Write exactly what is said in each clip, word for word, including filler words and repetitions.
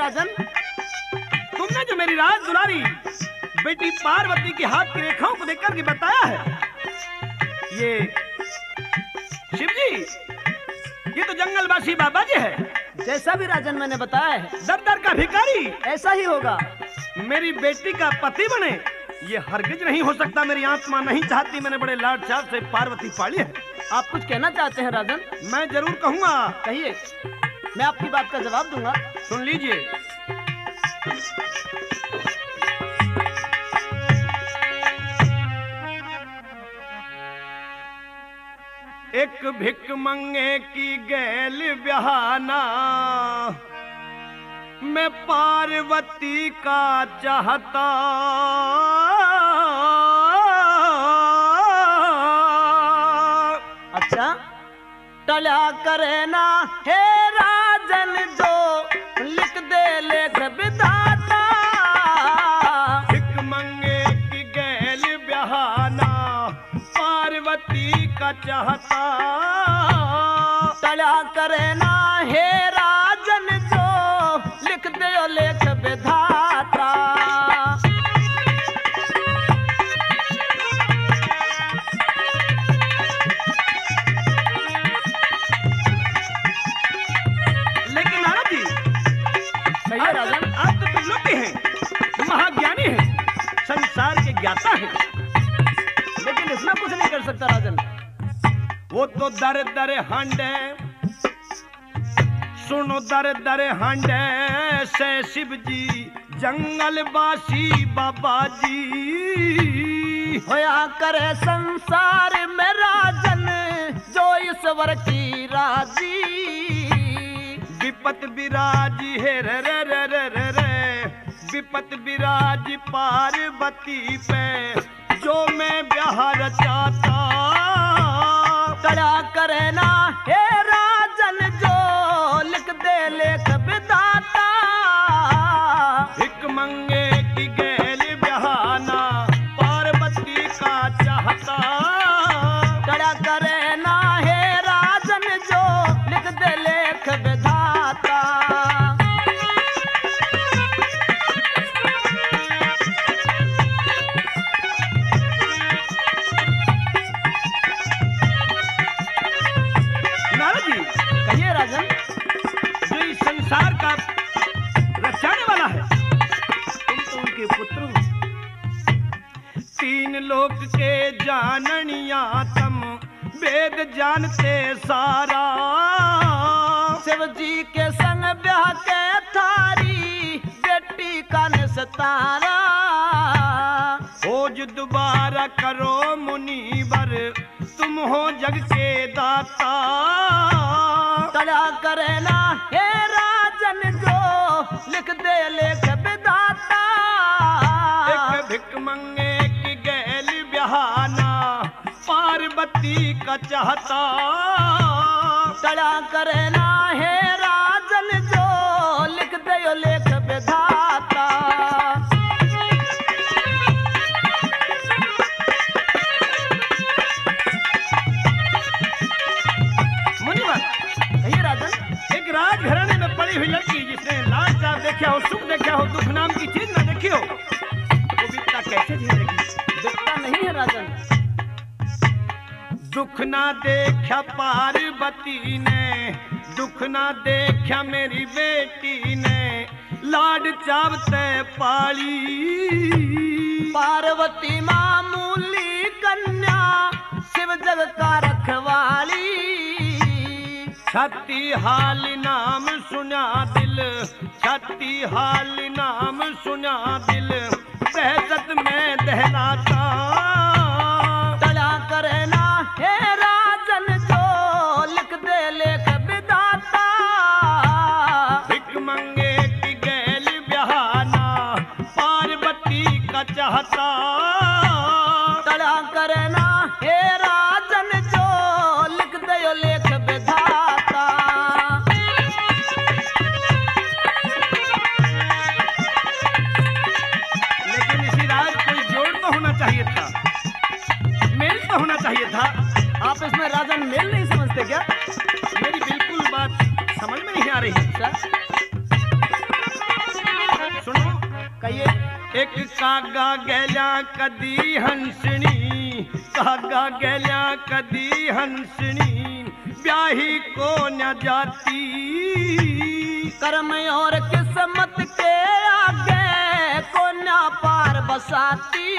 राजन? तुमने जो मेरी राज दुलारी बेटी पार्वती की हाथ की रेखाओं को देखकर के बताया है, ये शिव जी, ये तो जंगलवासी बाबा जी है। जैसा भी राजन मैंने बताया है, दर दर का भिखारी ऐसा ही होगा। मेरी बेटी का पति बने, ये हरगिज नहीं हो सकता। मेरी आत्मा नहीं चाहती। मैंने बड़े लाड चाव से पार्वती पाली है। आप कुछ कहना चाहते हैं राजन? मैं जरूर कहूंगा। कहिए, मैं आपकी बात का जवाब दूंगा। सुन लीजिए। एक भिक मंगे की गैल ब्याहना, मैं पार्वती का चाहता। अच्छा, टला करे ना हे राजन, जो लिख दे लेख विधाता। भिक मंगे की गैल ब्याहना, पार्वती का चाहता। टला करे ना हे राजन, जो लिख दे लेख विधाता। लेकिन नारद जी, सही है राजन। आप तो तुम लोग भी हैं, महाज्ञानी हैं, संसार के ज्ञाता हैं, लेकिन इसमें कुछ नहीं कर सकता राजन। वो तो दर दर हांडे, सुनो दर दर हांडे से शिव जी, जंगलवासी बाबा जी। होया करे संसार में राजन, जो ईश्वर की राजी। विपत विराजी है रे रे रे रे रे रे, विपत विराजी पार्वती पे, जो मैं ब्याह रचाता। टला करे ना हे राजन, जो लिख दे लेख विधाता। भिक मंगे की गैल ब्याहना, पार्वती का चाहता। टला करे ना हे राजन, जो लिख दे लेख विधाता। नारद जी, कहिए राजन। जो इस संसार का रचाने वाला है, तुम तो उनके पुत्र हो। तीन लोक के जाननिया तुम, वेद जानते सारा। शिव जी के संग ब्याह के थारी, बेटी का निस्तारा। खोज दोबारा करो मुनीवर, तुम हो जग के दाता। टला करे ना हे राजन, जो लिख दे लेख विधाता। एक भिक मंगे की गैल ब्याहना, पार्वती का चाहता। टला करे ना हे राजन, जो लिख दे लेख विधाता। मुनिवर, कहिए राजन। एक राजघराने में पड़ी हुई लड़की, जिसने लाड चाव देखा हो, सुख देखा हो, दुख नाम की चीज न देखी हो, वो विपदा कैसे झेलेगी? दिखता नहीं है राजन। दुख ना देखा पार्वती ने, दुख ना देखा मेरी बेटी ने, लाड चावते पाली। पार्वती मामूली कन्या, शिव जग का रखवाली। छाती हाल नाम सुना दिल, छाती हाल नाम सुना दिल, दहशत में दहलाता। टला करे ना हे राजन, जो लिख दे लेख विधाता। भिक मंगे की गैल ब्याहना, पार्वती का चाहता। टला करे ना हे राजन, जो लिख दे लेख विधाता। लेकिन इसी राज कोई जोड़ तो होना चाहिए था, मेल तो होना चाहिए था। आप इसमें राजन मेल नहीं समझते क्या? मेरी बिल्कुल बात समझ में नहीं आ रही है। अच्छा, कहिए। एक कागा गेल्या कदी हंसणी, कागा गेल्या कदी हंसणी, ब्याही को न जाती। कर्म और किस्मत के आगे को न पार बसाती।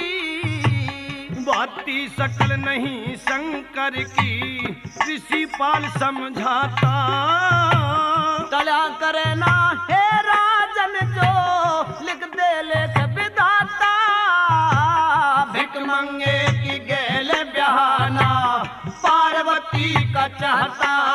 बाती सकल नहीं शंकर की, ऋषि पाल समझाता। टला करे ना हे राजन जो, लिख दे लेख विधाता। भिक मंगे की गेल ब्याहना, पार्वती का चाहता।